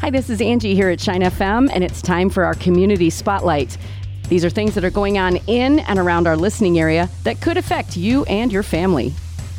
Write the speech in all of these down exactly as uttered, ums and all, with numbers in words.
Hi, this is Angie here at Shine F M, and it's time for our Community Spotlight. These are things that are going on in and around our listening area that could affect you and your family.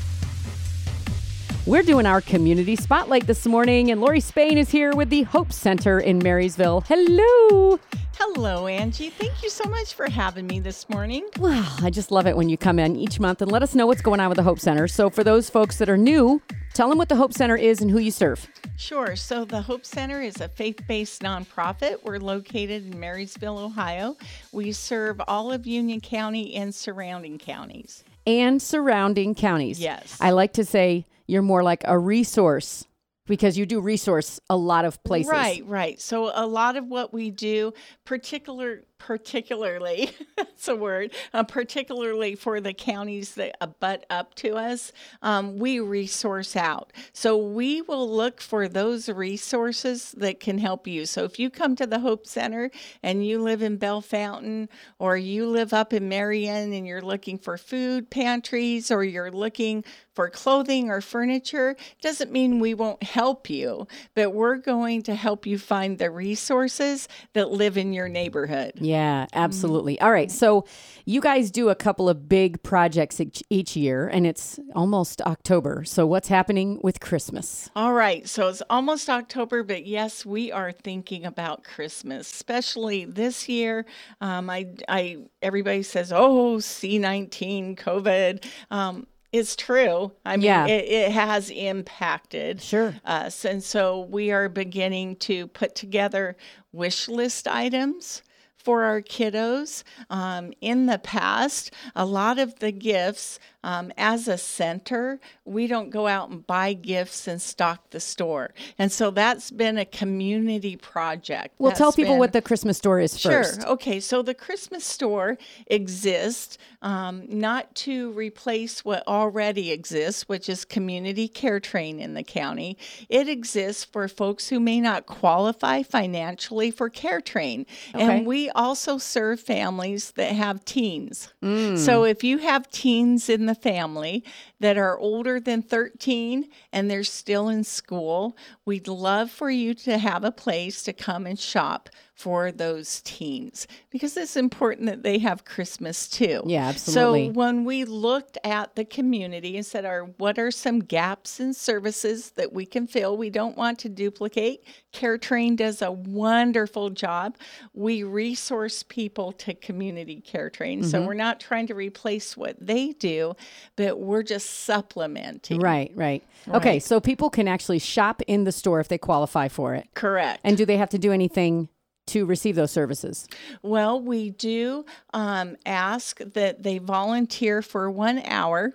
We're doing our Community Spotlight this morning, and Lori Spain is here with the Hope Center in Marysville. Hello. Hello, Angie. Thank you so much for having me this morning. Wow, I just love it when you come in each month and let us know what's going on with the Hope Center. So for those folks that are new, tell them what the Hope Center is and who you serve. Sure. So the Hope Center is a faith-based nonprofit. We're located in Marysville, Ohio. We serve all of Union County and surrounding counties. And surrounding counties. Yes. I like to say you're more like a resource because you do resource a lot of places. Right, right. So a lot of what we do, particular, particularly, that's a word, uh, particularly for the counties that abut up to us, um, we resource out. So we will look for those resources that can help you. So if you come to the Hope Center and you live in Bellefontaine, or you live up in Marion and you're looking for food pantries, or you're looking for clothing or furniture, doesn't mean we won't help you, but we're going to help you find the resources that live in your neighborhood. Yeah, absolutely. All right. So you guys do a couple of big projects each, each year, and it's almost October. So what's happening with Christmas? All right. So it's almost October, but yes, we are thinking about Christmas, especially this year. Um, I, I, everybody says, oh, C nineteen, COVID. Um, It's true. I mean, Yeah. it, it has impacted Sure. us. And so we are beginning to put together wish list items for our kiddos. Um, in the past, a lot of the gifts, um, as a center, we don't go out and buy gifts and stock the store. And so that's been a community project. Well, That's tell people been- what the Christmas store is first. Sure. Okay. So the Christmas store exists um, not to replace what already exists, which is community care train in the county. It exists for folks who may not qualify financially for care train. Okay. And we also serve families that have teens. Mm. So if you have teens in the family that are older than thirteen and they're still in school, we'd love for you to have a place to come and shop for those teens, because it's important that they have Christmas too. Yeah, absolutely. So when we looked at the community and said, "Are what are some gaps in services that we can fill? We don't want to duplicate." CareTrain does a wonderful job. We resource people to community CareTrain. So we're not trying to replace what they do, but we're just supplementing. Right, right. Okay, Right. so people can actually shop in the store if they qualify for it. Correct. And do they have to do anything to receive those services? Well, we do um, ask that they volunteer for one hour.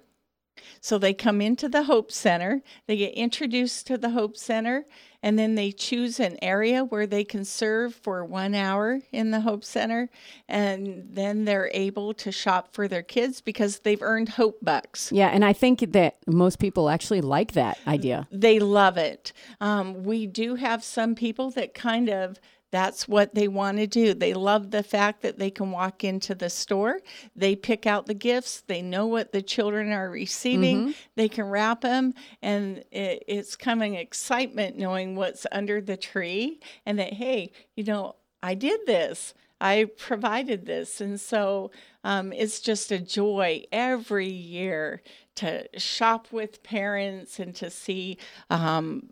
So they come into the Hope Center, they get introduced to the Hope Center, and then they choose an area where they can serve for one hour in the Hope Center. And then they're able to shop for their kids because they've earned Hope Bucks. Yeah, and I think that most people actually like that idea. They love it. Um, we do have some people that kind of that's what they want to do. They love the fact that they can walk into the store, they pick out the gifts, they know what the children are receiving, Mm-hmm. they can wrap them, and it, it's kind of an excitement knowing what's under the tree and that, hey, you know, I did this. I provided this. And so um, it's just a joy every year to shop with parents and to see um,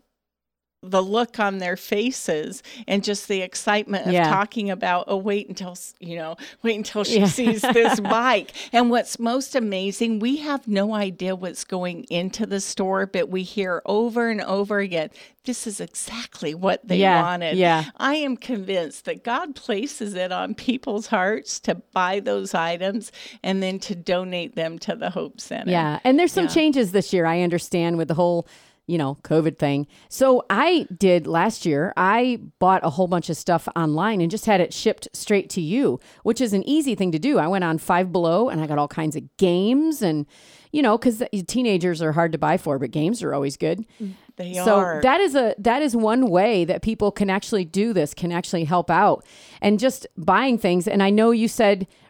the look on their faces and just the excitement of Yeah. talking about, oh, wait until, you know, wait until she Yeah. sees this bike. And what's most amazing, we have no idea what's going into the store, but we hear over and over again, this is exactly what they Yeah, wanted. yeah. I am convinced that God places it on people's hearts to buy those items and then to donate them to the Hope Center. Yeah, and there's some Yeah. changes this year, I understand, with the whole, you know, COVID thing. So I did last year, I bought a whole bunch of stuff online and just had it shipped straight to you, which is an easy thing to do. I went on Five Below and I got all kinds of games and, you know, because teenagers are hard to buy for, but games are always good. They so are. that is a that is one way that people can actually do this, can actually help out, and just buying things. And I know you said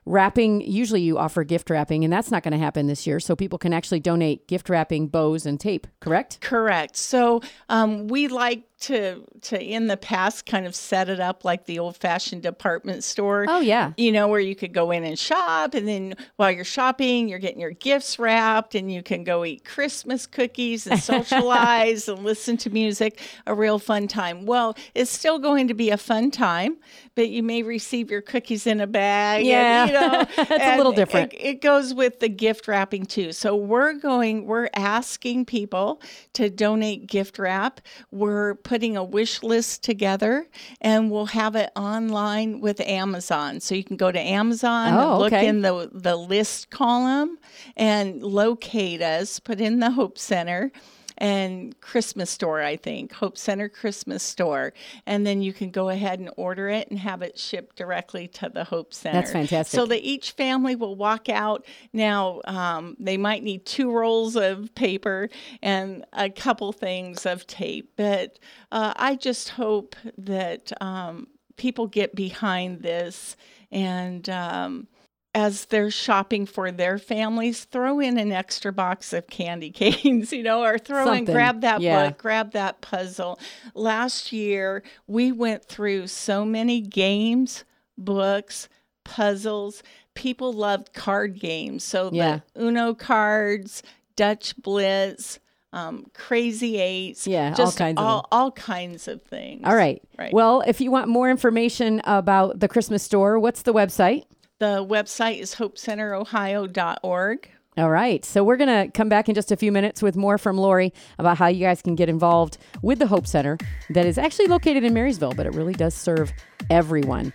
wrapping, usually you offer gift wrapping, and that's not going to happen this year. So people can actually donate gift wrapping, bows, and tape, correct? Correct. So um, we like to, to in the past, kind of set it up like the old-fashioned department store. Oh, yeah. You know, where you could go in and shop, and then while you're shopping, you're getting your gifts wrapped, and you can go eat Christmas cookies and socialize and listen to music. A real fun time. Well, it's still going to be a fun time, but you may receive your cookies in a bag. Yeah, and, you know, it's a little different. It, it goes with the gift wrapping too. So we're going, we're asking people to donate gift wrap. We're putting a wish list together, and we'll have it online with Amazon. So you can go to Amazon Oh, and look okay. in the, the list column and locate us, put in the Hope Center and Christmas store, I think, Hope Center Christmas store. And then you can go ahead and order it and have it shipped directly to the Hope Center. That's fantastic. So that each family will walk out. Now, um, they might need two rolls of paper and a couple things of tape. But uh, I just hope that um, people get behind this, and um, as they're shopping for their families, throw in an extra box of candy canes, you know, or throw Something. in, grab that Yeah. book, grab that puzzle. Last year, we went through so many games, books, puzzles. People loved card games. So Yeah. the Uno cards, Dutch Blitz, um, Crazy Eights. Yeah, all just kinds of all, them. all kinds of things. All right. Right. Well, if you want more information about the Christmas store, what's the website? The website is hope center ohio dot org. All right. So we're going to come back in just a few minutes with more from Lori about how you guys can get involved with the Hope Center that is actually located in Marysville, but it really does serve everyone.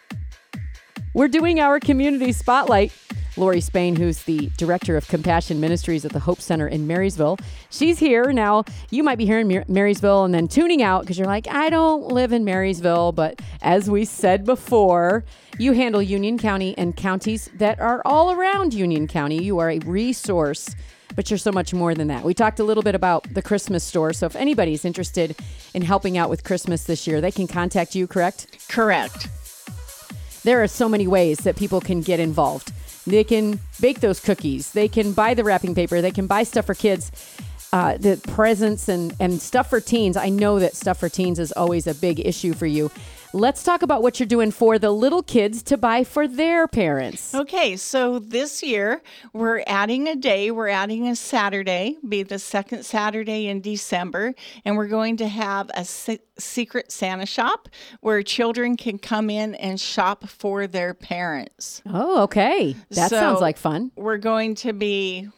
We're doing our community spotlight. Lori Spain, who's the director of Compassion Ministries at the Hope Center in Marysville. She's here. Now, you might be hearing Mar- Marysville and then tuning out because you're like, I don't live in Marysville. But as we said before, you handle Union County and counties that are all around Union County. You are a resource, but you're so much more than that. We talked a little bit about the Christmas store. So if anybody's interested in helping out with Christmas this year, they can contact you, correct? Correct. There are so many ways that people can get involved. They can bake those cookies. They can buy the wrapping paper. They can buy stuff for kids, uh, the presents and, and stuff for teens. I know that stuff for teens is always a big issue for you. Let's talk about what you're doing for the little kids to buy for their parents. Okay, so this year we're adding a day. We're adding a Saturday, be the second Saturday in December, and we're going to have a se- secret Santa shop where children can come in and shop for their parents. Oh, okay. That So sounds like fun. We're going to be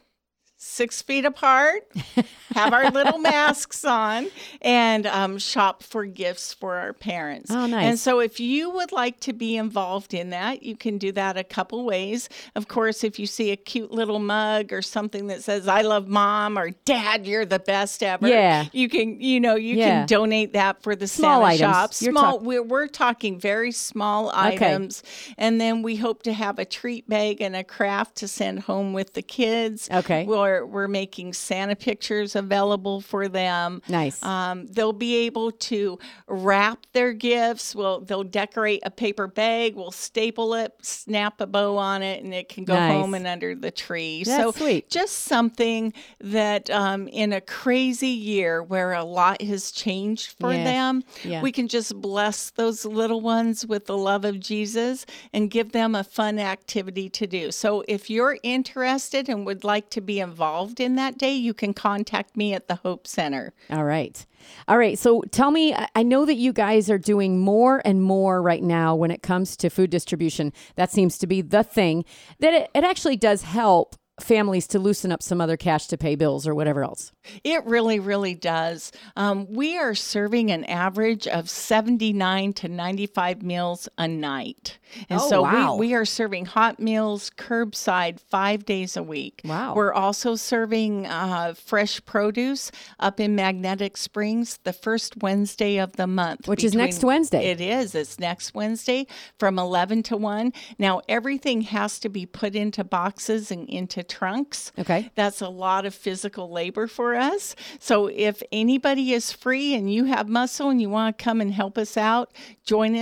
six feet apart, have our little masks on, and um, shop for gifts for our parents. Oh, nice. And so if you would like to be involved in that, you can do that a couple ways. Of course, if you see a cute little mug or something that says, I love mom, or Dad, you're the best ever. Yeah. You can, you know, you Yeah. can donate that for the Small Santa items. shop. You're Small, talk- we're, we're talking very small items. And then we hope to have a treat bag and a craft to send home with the kids. Okay. We're, we're making Santa pictures available for them. Nice. Um, they'll be able to wrap their gifts. We'll, they'll decorate a paper bag. We'll staple it, snap a bow on it, and it can go Nice. home and under the tree. That's so sweet. just something that um, in a crazy year where a lot has changed for Yeah. them, Yeah. we can just bless those little ones with the love of Jesus and give them a fun activity to do. So if you're interested and would like to be involved in that day, you can contact me at the Hope Center. All right. All right. So tell me, I- I know that you guys are doing more and more right now when it comes to food distribution. That seems to be the thing that it, it actually does help families to loosen up some other cash to pay bills or whatever else. It really, really does. Um, we are serving an average of seventy-nine to ninety-five meals a night. And Oh, so wow. we, we are serving hot meals curbside five days a week. Wow. We're also serving uh, fresh produce up in Magnetic Springs the first Wednesday of the month. Which is next Wednesday. It is. It's next Wednesday from eleven to one. Now, everything has to be put into boxes and into trunks. Okay. That's a lot of physical labor for us. So if anybody is free and you have muscle and you want to come and help us out, join us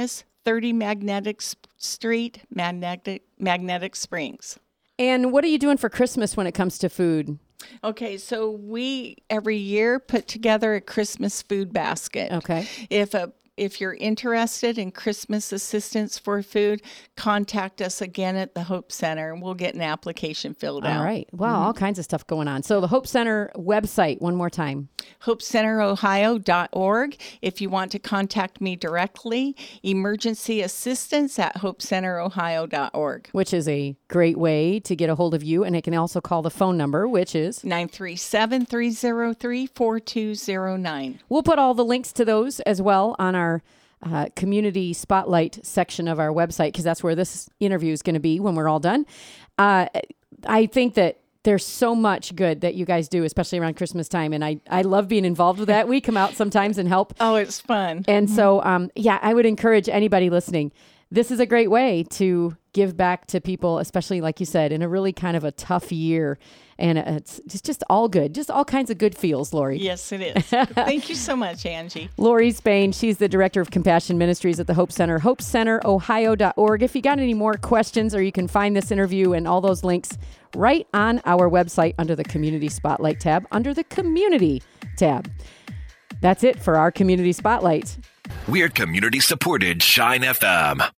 thirty Magnetic Street, Magnetic, Magnetic Springs. And what are you doing for Christmas when it comes to food? Okay, so we every year put together a Christmas food basket. Okay. If a If you're interested in Christmas assistance for food, contact us again at the Hope Center and we'll get an application filled out. All right. Wow, mm-hmm. all kinds of stuff going on. So the Hope Center website, one more time. hope center ohio dot org. If you want to contact me directly, emergency assistance at hope center ohio dot org. Which is a great way to get a hold of you. And it can also call the phone number, which is nine three seven, three zero three, four two zero nine. We'll put all the links to those as well on our uh, community spotlight section of our website, because that's where this interview is going to be when we're all done. Uh, I think that there's so much good that you guys do, especially around Christmas time. And I, I love being involved with that. We come out sometimes and help. Oh, it's fun. And so, um, yeah, I would encourage anybody listening. This is a great way to give back to people, especially like you said, in a really kind of a tough year. And it's, it's just all good, just all kinds of good feels, Lori. Yes, it is. Thank you so much, Angie. Lori Spain, she's the Director of Compassion Ministries at the Hope Center, hope center ohio dot org. If you got any more questions, or you can find this interview and all those links right on our website under the Community Spotlight tab, under the Community tab. That's it for our Community Spotlight. We're community supported Shine F M.